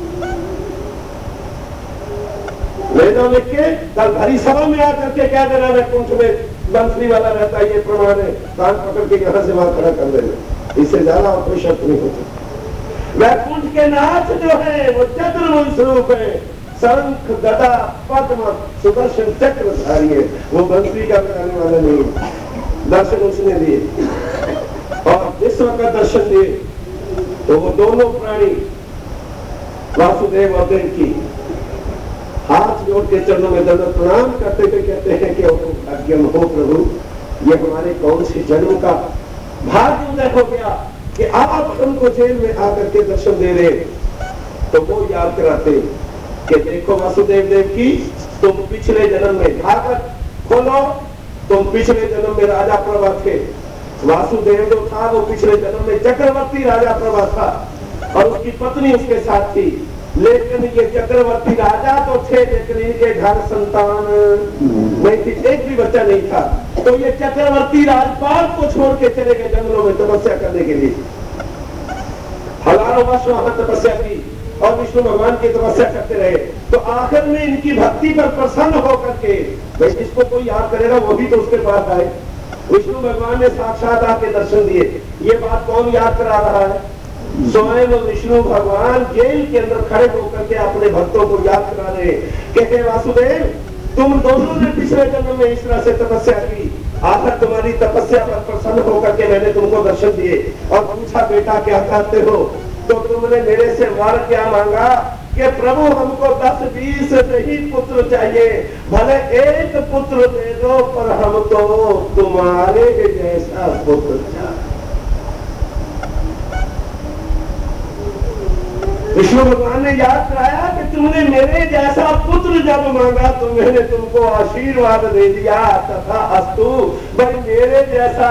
वेदों में के कल भरी सभा में आकर के क्या देना वैकुंठ में बंसरी वाला रहता है, ये प्रमाण है। कान पकड़ के यहाँ से वहां खड़ा कर देना, इससे ज्यादा और कोई शर्त नहीं होती। वैकुंठ के नाथ जो है वो चतुर्भुज स्वरूप है, शंख गदा पद्म सुदर्शन चक्रधारी है, वो बंसरी का बनाने वाला नहीं। दर्शन उसने दिए और जिस वक्त दर्शन दिए तो वो दोनों प्राणी वासुदेव और देवकी हाथ जोड़ के चरणों में दंड प्रणाम करते हुए कहते हैं कि भाग्यम हो प्रभु, ये हमारे कौन से जन्म का भाग्य उदय हो गया कि आप हमको जेल में आकर के दर्शन दे रहे। तो वो याद कराते कि देखो वासुदेव देव की, तुम पिछले जन्म में, भागवत खोलो, तुम पिछले जन्म में राजा प्रभा थे। वासुदेव जो था वो पिछले जन्म में चक्रवर्ती राजा प्रभा था और उसकी पत्नी उसके साथ थी। लेकिन ये चक्रवर्ती राजा तो थे, लेकिन इनके घर संतान नहीं थी, एक भी बच्चा नहीं था। तो ये चक्रवर्ती राजपाल को छोड़ के चले गए जंगलों में तपस्या करने के लिए। हजारों वर्ष वहां तपस्या की और विष्णु भगवान की तपस्या करते रहे। तो आखिर में इनकी भक्ति पर प्रसन्न होकर के, भाई जिसको कोई याद करेगा वो भी तो उसके पास आए। विष्णु भगवान ने साक्षात आके दर्शन दिए। ये बात कौन याद करा रहा है? स्वयं विष्णु भगवान जेल के अंदर खड़े होकर के अपने भक्तों को याद करा रहे। कहते वासुदेव, तुम दोनों ने पिछले जन्म में इस तरह से तपस्या की, आखिर तुम्हारी तपस्या पर प्रसन्न होकर के मैंने तुमको दर्शन दिए और पूछा बेटा क्या चाहते हो? तो तुमने मेरे से वर क्या मांगा कि प्रभु हमको 10-20 नहीं पुत्र चाहिए, भले एक पुत्र दे दो, पर हम तो तुम्हारे जैसा पुत्र चाहते। विष्णु भगवान ने याद कराया कि तुमने मेरे जैसा पुत्र जब मांगा तो मैंने तुमको आशीर्वाद दे दिया, तथा अस्तु। भाई मेरे जैसा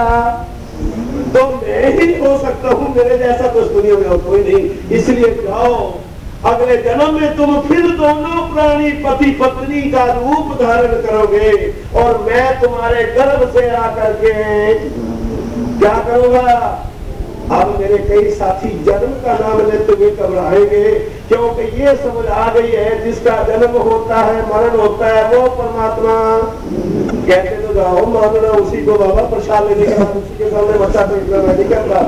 तो मैं ही हो सकता हूँ, मेरे जैसा तो इस दुनिया में और कोई नहीं। इसलिए जाओ अगले जन्म में तुम फिर दोनों प्राणी पति पत्नी का रूप धारण करोगे और मैं तुम्हारे गर्भ से आकर के क्या करूंगा। अब मेरे कई साथी जन्म का नाम लेते हुए घबराएंगे, क्योंकि ये समझ आ गई है जिसका जन्म होता है मरण होता है वो परमात्मा। कहते तो जाओ मानना उसी को बाबा, प्रसाद लेने के बाद उसी के सामने बच्चा पेटना मैं नहीं करता।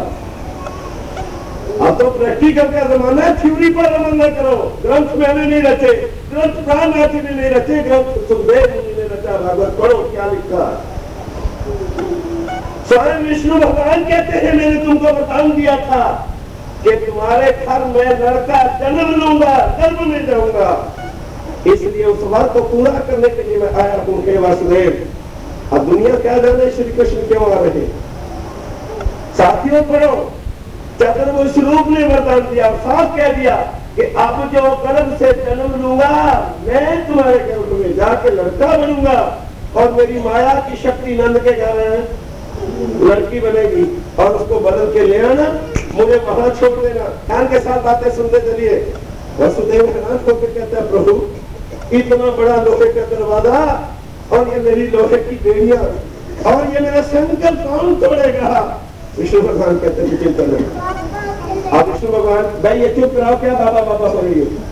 अब तो प्रैक्टिकल का जमाना है, थ्योरी पर अमल न करो। ग्रंथ मैंने नहीं रचे, ग्रंथ प्राणनाथ ने नहीं रचे, ग्रंथ सुखदेव मुनि ने रचा। भागवत पढ़ो क्या लिखा। स्वयं विष्णु भगवान कहते हैं मैंने तुमको बताऊं दिया था कि तुम्हारे घर में लड़का जन्म लूंगा, गर्भ में जाऊंगा, इसलिए उस वर को पूरा करने के लिए मैं आया हूं हे वासुदेव। अब दुनिया क्या जाने श्री कृष्ण क्यों आ रहे। साथियों पढ़ो, चतुर्भुज रूप ने वरदान दिया और साफ कह दिया कि अब जो गर्भ से जन्म लूंगा मैं तुम्हारे गर्भ में जाके लड़का बनूंगा और मेरी माया की शक्ति नंद के घर लड़की बनेगी और उसको बदल के ले आना, मुझे वहां छोड़ देना। ध्यान के साथ बातें सुनते चलिए। वसुदेव हैरान होकर कहता है प्रभु इतना बड़ा लोहे का दरवाजा और ये मेरी लोहे की बेड़ियां और ये मेरा संकल्प कौन तोड़ेगा। विष्णु भगवान कहते हैं चिंता नहीं। अब विष्णु भगवान भाई ये चुप कराओ, क्या बाबा बाबा हो रही है।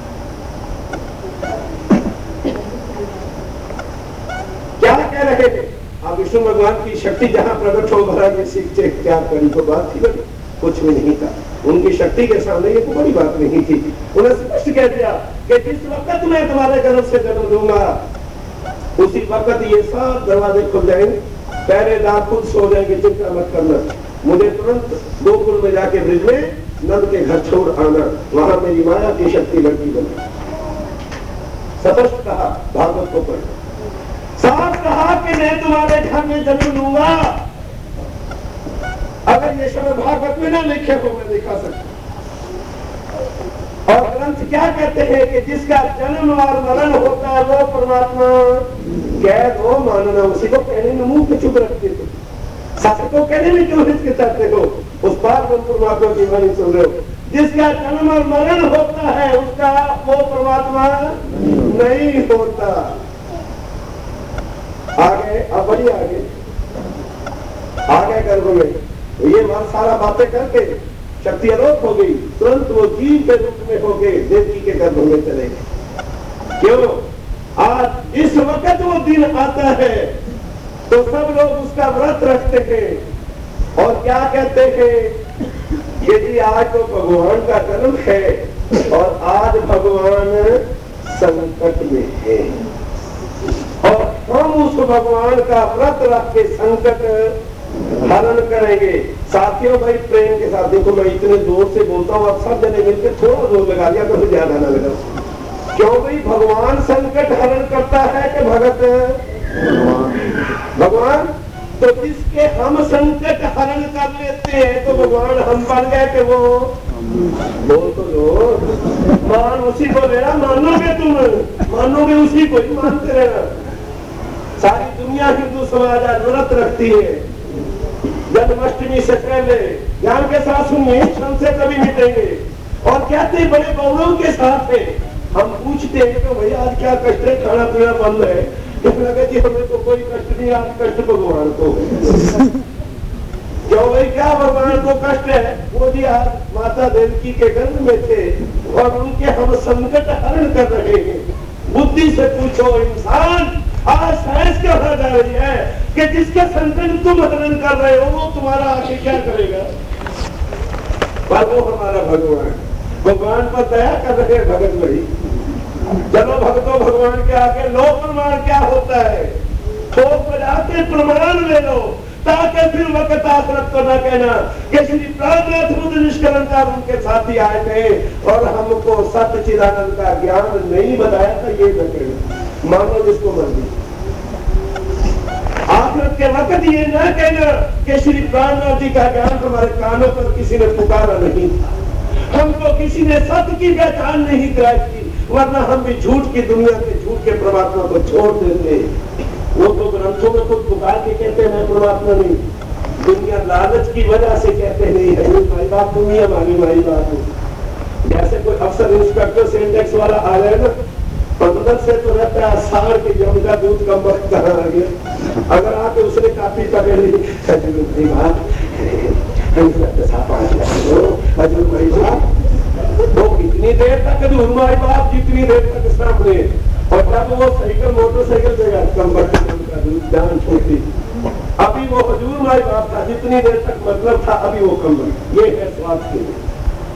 क्या कह रहे थे। अब विष्णु भगवान की शक्ति जहां प्रकट हो महाराज सीखते क्या करी तो बात थी बड़ी, कुछ भी नहीं था उनकी शक्ति के सामने, ये तो बड़ी बात नहीं थी। उन्हें स्पष्ट कह दिया कि जिस वक्त मैं तुम्हारे गर्भ से जन्म दूंगा उसी वक्त ये सब दरवाजे खुल जाएंगे, पहरेदार खुद सो जाएंगे, चिंता मत करना। मुझे तुरंत गोकुल में जाके ब्रिज में नंद के घर छोड़ आना, वहां मेरी माया की शक्ति लड़की बनी। स्पष्ट कहा, भागवत को पढ़ साफ कहा कि मैं तुम्हारे घर में जन्म लूंगा। अगर ये शब्द भागवत में ना लिखे हो मैं दिखा सकता। और ग्रंथ क्या कहते हैं कि जिसका जन्म और मरण होता है वो परमात्मा। कह दो मानना उसी को, कहने में मुंह पे चुप रखते हो, शास्त्र को कहने में क्यों हिचकिचाते हो। उस बार परमात्मा की वाणी सुन रहे हो। जिसका जन्म और मरण होता है उसका वो परमात्मा नहीं होता। आगे अब बड़ी आगे गर्भ में ये सारा बातें करके शक्ति अलोप हो गई, तुरंत वो जीव के रूप में हो गए देवी के गर्भ में चले गए। क्यों आज इस वक्त वो दिन आता है तो सब लोग उसका व्रत रखते हैं और क्या कहते हैं यदि आज तो भगवान का जन्म है और आज भगवान संकट में है और हम उस भगवान का व्रत रख के संकट हरण करेंगे। साथियों भाई प्रेम के साथ देखो, मैं इतने जोर से बोलता हूँ, अब सब जने मिलकर थोड़ा जोर लगा दिया तो ज्यादा ना लगा। क्यों भाई भगवान संकट हरण करता है कि भगत भगवान। तो जिसके हम संकट हरण कर लेते हैं तो भगवान हम बन गए कि वो बोल तो लो मान उसी को लेना। मानोगे तुम, मानोगे उसी को ही मानते रहना। सारी दुनिया हिंदू समाज आज व्रत रखती है जन्माष्टमी से पहले। ध्यान के साथ सुनिए, क्षण से कभी मिटेंगे और कहते बड़े गौरव के साथ है। हम पूछते हैं तो भैया आज क्या कष्ट है, खाना पीना बंद है। लगे जी हमें तो कोई कष्ट नहीं, आज कष्ट भगवान को क्यों भाई, क्या भगवान को कष्ट है। वो जी आज माता देवकी के गर्भ में थे और उनके हम संकट हरण कर रहे हैं। बुद्धि से पूछो इंसान, आज साइंस कहा जा रही है कि जिसके संकट तुम हरण कर रहे हो वो तुम्हारा आगे क्या करेगा। पर वो हमारा भगवान, भगवान पर दया कर रहे भगत भाई। चलो भक्तों, भगवान के आगे लो प्रमाण क्या होता है, ठोक बजा के प्रमाण ले लो ताकि फिर वक्त आखिरत को न कहना कि श्री प्राणनाथ बुद्ध निष्कलंकार उनके साथी आए थे और हमको सत्य चिदानंद का ज्ञान नहीं बताया था। ये न कहना, मानो जिसको मर्जी। आखिरत के वक्त ये न कहना कि श्री प्राणनाथ जी का ज्ञान हमारे कानों पर किसी ने पुकारा नहीं था, हमको किसी ने सत्य की पहचान नहीं कराई थी, वरना हम भी झूठ की दुनिया के झूठ के परमात्मा को छोड़ देते। वो तो ग्रंथों में खुद पुकार के कहते हैं परमात्मा नहीं, दुनिया लालच की वजह से कहते नहीं है माई बाप दुनिया मानी माई बाप। जैसे कोई अफसर इंस्पेक्टर से इंडेक्स वाला आ गया ना, अंदर से तो रहता है सार के जम का दूध कम वक्त कहाँ आ गया। अगर आके उसने काफी पकड़ ली, वो इतनी देर तक हमारे बाप जितनी देर तक सामने, और जब वो साइकिल मोटरसाइकिल देगा कम वक्त का दूध जान छोटी। अभी वो हजूर हमारे बाप था, जितनी देर तक मतलब था, अभी वो कम वक्त। ये है स्वास्थ्य के लिए।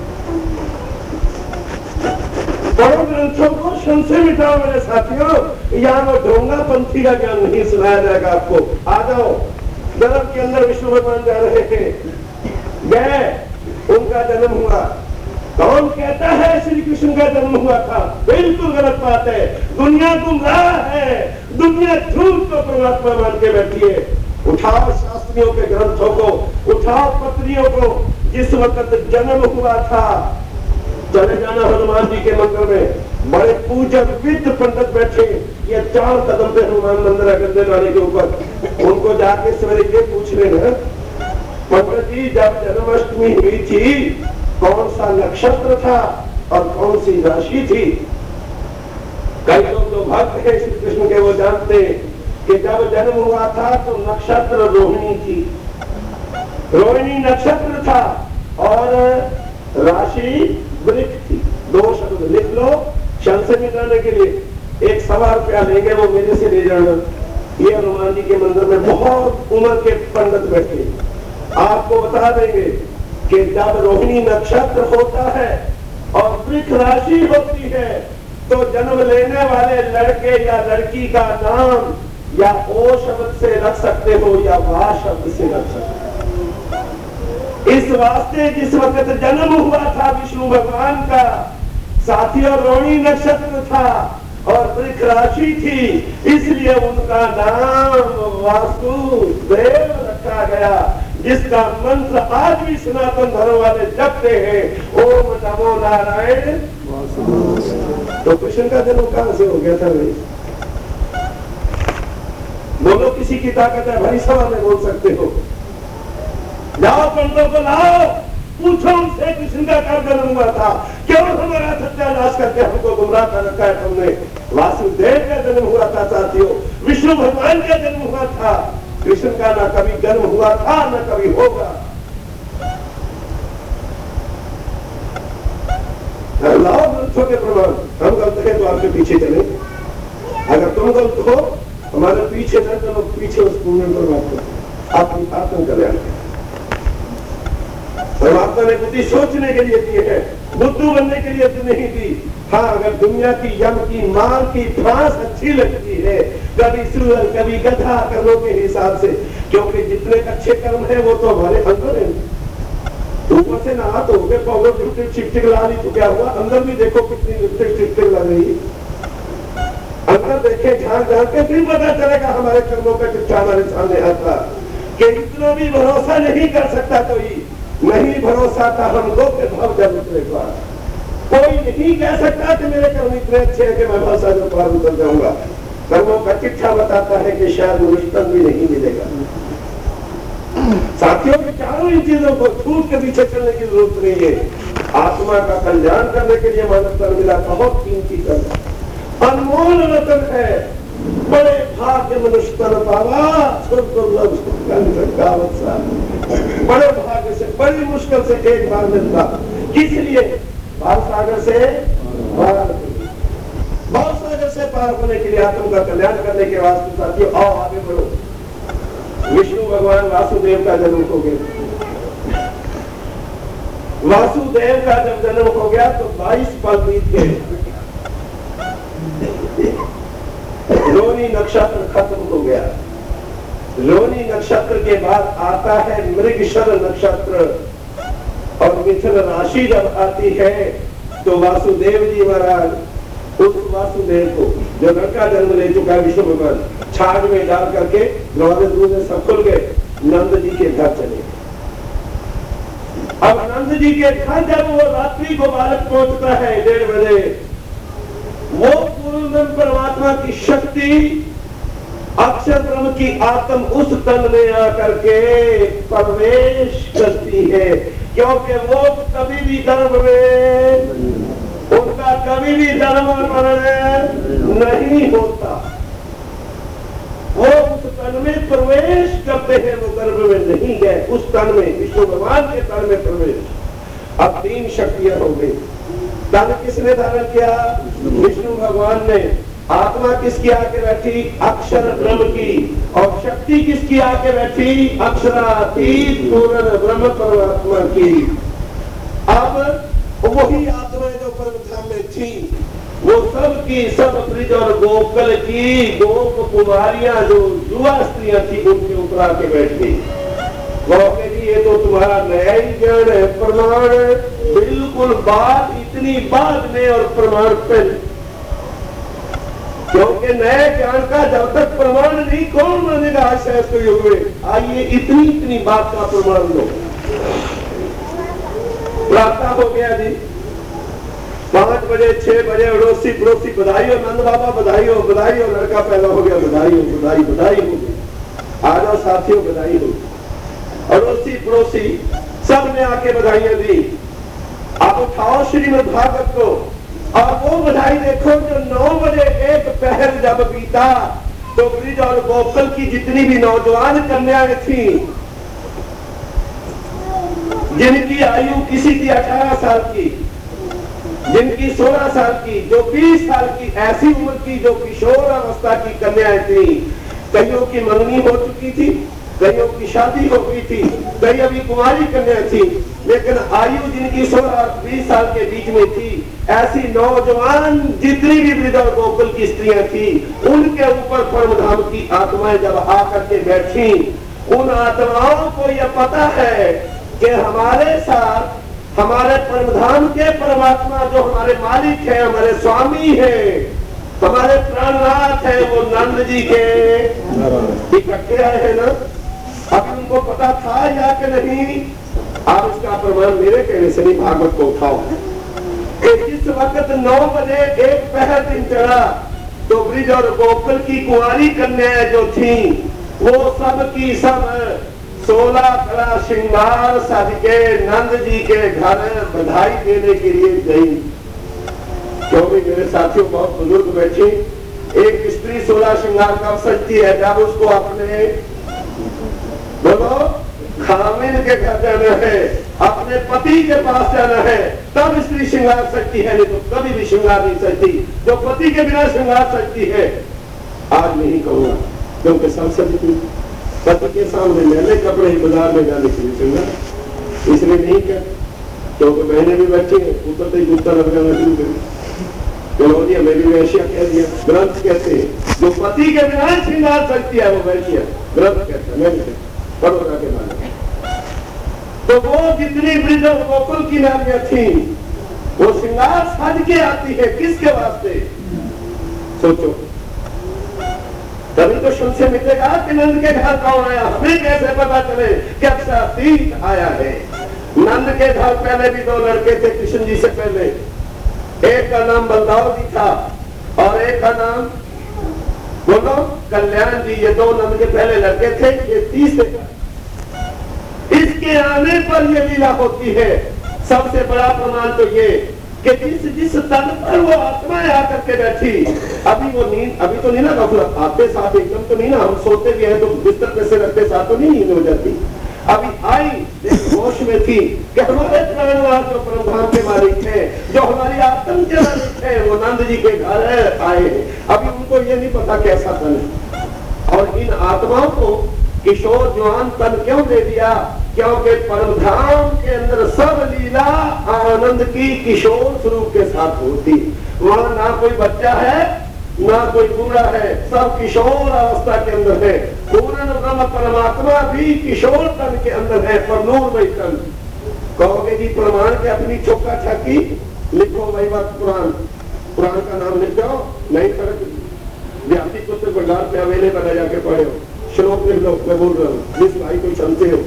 परम ग्रंथों को क्षण से मिटाओ मेरे साथियों। यहाँ वो ढोंगा पंथी का ज्ञान नहीं सुनाया जाएगा आपको। आ जाओ, गर्भ के अंदर विष्णु भगवान जा रहे थे, गए, उनका जन्म हुआ। कौन कहता है श्री कृष्ण का जन्म हुआ था? बिल्कुल गलत बात है। दुनिया गुमराह है, दुनिया झूठ को परमात्मा मान के बैठी है। उठाओ शास्त्रियों के ग्रंथों को, उठाओ पत्रियों को। जिस वक्त जन्म हुआ था, चले जाना हनुमान जी के मंदिर में, बड़े पूजक विद्ध पंडित बैठे, ये 4 कदम पे हनुमान मंदिर है गंदे नाले के ऊपर। उनको जाके सवेरे ये पूछ लेना, पंडित जी जब जन्माष्टमी हुई थी कौन सा नक्षत्र था और कौन सी राशि थी? कई लोग जो भक्त है श्री कृष्ण के वो जानते कि जब जन्म हुआ था तो नक्षत्र रोहिणी थी, रोहिणी नक्षत्र था, और राशि वृक्ष थी। 2 शब्द लिख लो, क्षण से मिटाने के लिए 1 सवा रुपया लेंगे, वो मेरे से ले जाना। ये हनुमान जी के मंदिर में बहुत उम्र के पंडित बैठे, आपको बता देंगे कि जब रोहिणी नक्षत्र होता है और वृक्ष राशि होती है, तो जन्म लेने वाले लड़के या लड़की का नाम या ओ शब्द से रख सकते हो या वाह शब्द से रख सकते हो। इस वास्ते जिस वक्त जन्म हुआ था विष्णु भगवान का, साथियों रोहिणी नक्षत्र था और वृक्ष राशि थी, इसलिए उनका नाम वासुदेव रखा गया, जिसका मंत्र आज भी सनातन धर्म वाले जपते हैं, ओम नमो नारायण। तो कृष्ण का जन्म कहां से हो गया था भाई? बोलो, किसी की ताकत है भाई, सभा में बोल सकते हो। जाओ पंडितों को लाओ, पूछो उनसे कृष्ण का कब जन्म हुआ था, क्यों हमारा सत्यानाश करके हमको गुमराह कर रखा है तुमने। वासुदेव का जन्म हुआ था साथियों, विष्णु भगवान का जन्म हुआ था। कृष्ण का ना कभी जन्म हुआ था ना कभी होगा। लाओ ग्रंथों के प्रमाण। हम गलत है तो आपके पीछे चले, अगर तुम गलत हो हमारे पीछे न चलो, पीछे उस पूर्ण पर बात करो, आपकी आत्म कल्याण। परमात्मा ने बुद्धि सोचने के लिए दी है, बुद्धू बनने के लिए तो नहीं दी। हाँ, अगर दुनिया की यम की मां की फांस अच्छी लगती है, कभी सूअर कभी गधा कर्मों के हिसाब से, क्योंकि जितने अच्छे कर्म है वो तो हमारे अंदर है। ऊपर से नहा तो हो गए, पाउडर लिपस्टिक चिपचिक ला ली तो क्या हुआ? अंदर भी देखो कितनी लिपस्टिक चिपचिक लग रही। अंदर देखे झांक झांक के फिर पता चलेगा हमारे कर्मों का चिट्ठा हमारे सामने आता कि इतना भी भरोसा नहीं कर सकता कोई। नहीं भरोसा था हमको कि भाव जब उतरेगा। कोई नहीं कह सकता कि मेरे कर्म इतने अच्छे हैं कि मैं भरोसा जो पार उतर जाऊंगा। कर्मों का चिट्ठा बताता है कि शायद मुश्किल भी नहीं मिलेगा। साथियों के चारों इन चीजों को छूट के पीछे चलने की जरूरत नहीं है। आत्मा का कल्याण करने के लिए मानव तन मिला, बहुत कीमती तन, अनमोल रतन है। बड़े भाग्य मनुष्य तन पावा, बड़े भाग्य से, बड़ी मुश्किल से एक बार मिलता। किस लिए? भाव सागर से पार होने के लिए, आत्म का कल्याण करने के वास्ते साथियों आओ आगे बढ़ो। विष्णु भगवान वासुदेव का जन्म हो गया। वासुदेव का जब जन्म हो गया तो 22 पल बीत गए। रोहिणी नक्षत्र खत्म हो गया। रोहिणी नक्षत्र के बाद आता है मृगशर नक्षत्र, और मिथुन राशि जब आती है तो वासुदेव जी महाराज, उस वासुदेव को जो लड़का जन्म ले चुका है विष्णु भगवान, छाछ में डाल करके दरवाजे सब खुल गए, नंद जी के घर चले। अब नंद जी के घर जब वो रात्रि को बालक पहुंचता है 1:30 बजे, वो पूर्ण परमात्मा की शक्ति अक्षर ब्रह्म की आत्म उस तन में आकर के प्रवेश करती है। क्योंकि वो कभी भी गर्भ में, उनका कभी भी जन्म और मरण नहीं होता। वो उस तन में प्रवेश करते हैं, वो गर्भ में नहीं गए, उस तन में, विष्णु भगवान के तन में प्रवेश। अब 3 शक्तियां हो गई। तन किसने धारण किया? विष्णु भगवान ने। आत्मा किसकी आके बैठी? अक्षर ब्रह्म की। और शक्ति किसकी आके बैठी? अक्षरातीत पूर्ण ब्रह्म परमात्मा की। अब वही आत्मा जो परमधाम में थी, वो सब की सब ब्रिज और गोकुल की गोप कुमारियां जो युवा स्त्रियां थी, उनके ऊपर आके बैठ गई। कहोगे जी ये तो तुम्हारा नया ही ज्ञान है, प्रमाण बिल्कुल बात इतनी बाद में और प्रमाण पहले, क्योंकि नए ज्ञान का जब तक प्रमाण नहीं कौन मानेगा आशय को युग में। आइए इतनी बात का प्रमाण लो। प्रार्थना हो गया जी, 5 बजे 6 बजे अड़ोसी पड़ोसी बधाई हो, नंद बाबा बधाई हो, बधाई हो, लड़का पैदा हो गया, बधाई हो, बधाई बधाई हो गई। आ जाओ साथियों, बधाई हो। अड़ोसी पड़ोसी सब ने आके बधाइयां दी। आप उठाओ श्रीमद् भागवत को और वो बधाई देखो जो 9 बजे एक पहर जब बीता तो ब्रिज और गोकुल की जितनी भी नौजवान कन्याएं थी, जिनकी आयु किसी की 18 साल की, जिनकी 16 साल की, जो 20 साल की, ऐसी उम्र की जो किशोर अवस्था की कन्याएं थी, कईयों की मंगनी हो चुकी थी, कईयों की शादी हो गई थी, कई अभी कुमारी कन्या थी, लेकिन आयु जिनकी 16-20 साल के बीच में थी, ऐसी नौजवान जितनी भी ब्रिज और गोकुल की स्त्रियां थी, उनके ऊपर परमधाम की आत्माएं जब आकर के बैठी, उन आत्माओं को यह पता है कि हमारे साथ हमारे परमधाम के परमात्मा जो हमारे मालिक है, हमारे स्वामी है, हमारे प्राणनाथ है, वो नंद जी के इकट्ठे आए हैं ना। अब उनको पता था या कि नहीं? आप इसका प्रमाण मेरे कहने से नहीं, भागवत को उठाओ। जिस वक्त 9 बजे एक पहर दिन चढ़ा तो ब्रिज और गोकुल की कुंवारी कन्याएं जो थी, वो सब की सब 16 कला श्रृंगार सज के नंद जी के घर बधाई देने के लिए गई। क्योंकि मेरे साथियों बहुत बुजुर्ग बैठे, एक स्त्री 16 श्रृंगार कब सजती है? जब उसको अपने बोलो खामिन के घर जाना है, अपने पति के पास जाना है, तब स्त्री श्रृंगार सजती है, नहीं तो कभी भी श्रृंगार नहीं सजती। जो पति के बिना श्रृंगार सजती है, आज नहीं कहूंगा, क्योंकि सब सजती पति के सामने मैंने कपड़े ही बाजार में जाने के लिए श्रृंगार इसलिए नहीं कर, क्योंकि बहने भी बैठी है, ऊपर से जूता लग जाना शुरू करी। चलो दिया, मेरी वैश्या कह दिया, ग्रंथ कहते हैं जो पति के बिना श्रृंगार सजती है वो वैश्या, ग्रंथ कहते हैं, मैंने पढ़ोगा के माने। तो वो जितनी ब्रिज और गोकुल की नारियां थी, वो श्रृंगार सज के आती है, किसके वास्ते? सोचो, तभी तो शुभ से मिलेगा कि नंद के घर कौन आया। हमें कैसे पता चले कि अक्षरातीत आया है? नंद के घर पहले भी 2 लड़के थे कृष्ण जी से पहले, एक का नाम बलदाव जी था और एक का नाम बोलो कल्याण जी। ये 2 नंद के पहले लड़के थे, ये 30 थे। इसके आने पर ये लीला होती है। सबसे बड़ा प्रमाण तो ये कि जिस तन पर वो आत्माएं आकर के बैठी, अभी वो नींद, अभी तो नहीं ना गफलत, आते साथ एकदम तो नहीं ना, हम सोते भी हैं तो बिस्तर पे से रखते साथ तो नहीं नींद हो जाती। अभी आई होश में थी कि हमारे प्राणनाथ जो परमधाम के मालिक हैं, जो हमारी आत्म के मालिक हैं, वो नंद जी के घर आए हैं। अभी उनको ये नहीं पता कैसा तन है, और इन आत्माओं को किशोर जवान तन क्यों दे दिया? क्योंकि परमधाम के अंदर सब लीला आनंद की किशोर स्वरूप के साथ होती। वहां ना कोई बच्चा है ना कोई बूढ़ा है, सब किशोर अवस्था के अंदर है। पूर्ण ब्रह्म परमात्मा भी किशोर तन के अंदर है, पर नूरमय तन। कहोगे जी प्रमाण के अपनी चौका छाकी लिखो, वही बात पुराण का नाम लिख जाओ, नहीं फर्क व्यापी पुस्तक भंडार पे अवेलेबल है, जाके पढ़े हो। श्लोक लिख लो, मैं बोल रहा हूँ, जिस भाई को सुनते हो।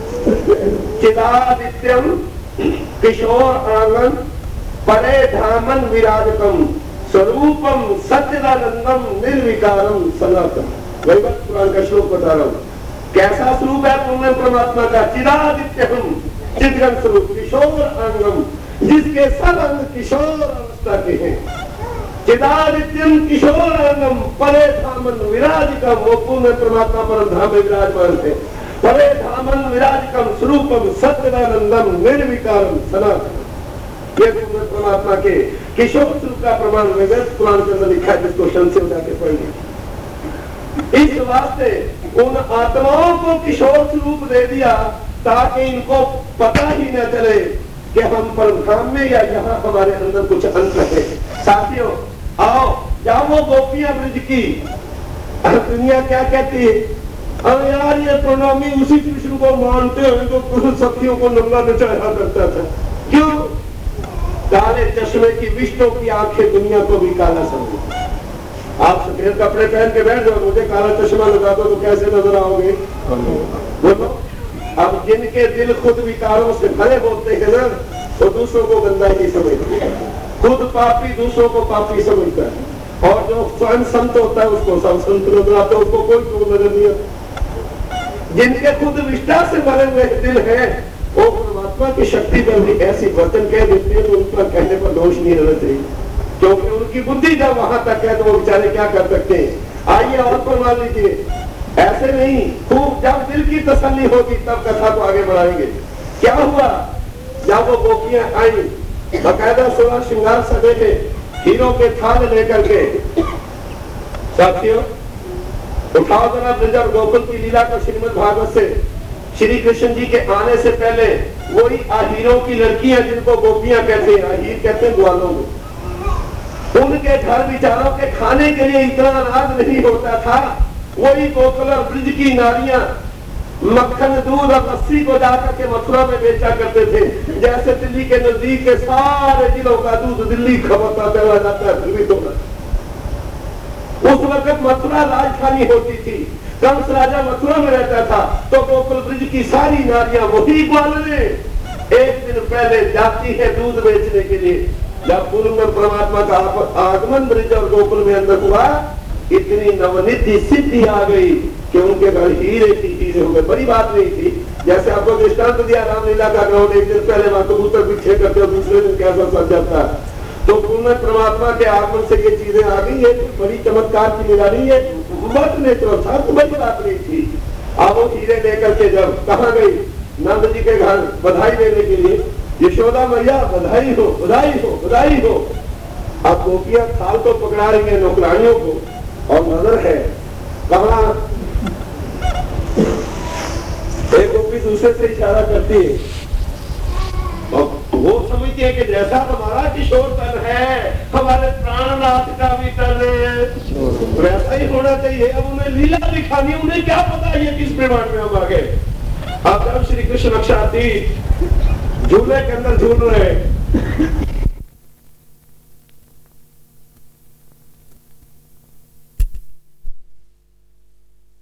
चिदादित्यम किशोर आंगन परे धामन विराजकम स्वरूपम सच्चिदानंदम निर्विकारम सनातन। वही बात पुराण का श्लोक बता रहा हूँ। कैसा स्वरूप है पूर्ण परमात्मा का? चिदादित्यम, चिदघन स्वरूप किशोर अंगम, जिसके सब अंग किशोर अवस्था के हैं। चिदादित्यम किशोर अंगम परे धामन विराजिकम, वो पूर्ण परमात्मा परम धाम में विराजमान है। परे धामन विराजिकम स्वरूपम सच्चिदानंदम निर्विकारम सनातन, ये पूर्ण परमात्मा के किशोर स्वरूप का प्रमाण वेद पुराण के अंदर लिखा है, जिसको संशय जाके पढ़िए। इस वास्ते उन आत्माओं को किशोर स्वरूप दे दिया ताकि इनको पता ही न चले कि हम परमधाम में या यहाँ हमारे अंदर कुछ अंतर है। साथियों आओ, जहाँ वो गोपियां ब्रज की, दुनिया क्या कहती है, अरे यार ये प्रणामी उसी कृष्ण को मानते हैं जो कृष्ण सखियों को नंगा नचाया करता था। क्यों? काले चश्मे की विष्णु की आंखें दुनिया को भी काला समझे। आप सफेद कपड़े पहन के बैठ जाओ, मुझे काला चश्मा लगा दो तो कैसे नजर आओगे? बोलो। अब जिनके दिल खुद विकारों से भरे होते हैं ना, वो दूसरों को गंदा ही समझते हैं, खुद पापी दूसरों को पापी समझता है, और जो स्वयं संत होता है उसको सब संत नजर आता है, उसको कोई चूक नजर नहीं आता। जिनके खुद विष्ठा से भरे हुए दिल है, वो परमात्मा की शक्ति पर भी ऐसी वचन कह देते हैं तो उन पर कहने पर दोष नहीं रहना चाहिए, क्योंकि उनकी बुद्धि जब वहां तक है तो वो बेचारे क्या कर सकते हैं। आइए और फरमा लीजिए, ऐसे नहीं, खूब जब दिल की तसल्ली होगी तब कथा को आगे बढ़ाएंगे। क्या हुआ? जब वो गोपियां आई, बकायदा 16 श्रृंगार सजे थे, हीरों के थाल लेकर के। साथियों उठाओ जरा ब्रज और गोकुल की लीला को श्रीमद् भागवत से। श्री कृष्ण जी के आने से पहले वही आहीरों की लड़कियां, जिनको गोपियां कहते हैं, आहीर कहते हैं ग्वालों को, उनके घर बिचारों के खाने के लिए इतना अनाज नहीं होता था। वही गोकुल और ब्रज की नारियां मक्खन दूध और लस्सी को जाकर के मथुरा में बेचा करते थे। जैसे दिल्ली के नजदीक के सारे जिलों का दूध दिल्ली खबरता चला जाता है, फिर भी तो उस वक्त मथुरा राजधानी होती थी, कंस राजा मथुरा में रहता था, तो गोकुल ब्रज की सारी नारियां वही ग्वालने एक दिन पहले जाती है दूध बेचने के लिए। जब पूर्व में परमात्मा का आगमन ब्रज और गोकुल में अंदर हुआ, इतनी नवनिधि सिद्धि आ गई कि उनके घर हीरे की चीजें हो गए। बड़ी बात नहीं थी, जैसे आपको दृष्टांत दिया रामलीला का ग्राउंड, एक दिन पहले वहां कबूतर पीछे करते और दूसरे दिन कैसा सज जाता है। तो पूर्ण परमात्मा के आगमन से ये चीजें आ गई है, बड़ी चमत्कार की लीला नहीं है, मत नेत्र था तो बड़ी बात नहीं थी। अब वो हीरे लेकर के जब कहाँ गई, नंद जी के घर बधाई देने के लिए, यशोदा मैया बधाई हो बधाई हो बधाई हो। अब गोपियां थाल तो पकड़ा रही है नौकरानियों को, और नजर है कहाँ, एक गोपी दूसरे से इशारा करती है, और वो समझती है कि जैसा हमारा किशोर तन है, हमारे प्राणनाथ का भी तन वैसा ही होना चाहिए। अब उन्हें लीला दिखानी, उन्हें क्या पता ये किस प्रमाण में हम आ गए। अब जब श्री कृष्ण रक्षार्थी झूले के अंदर झूल रहे,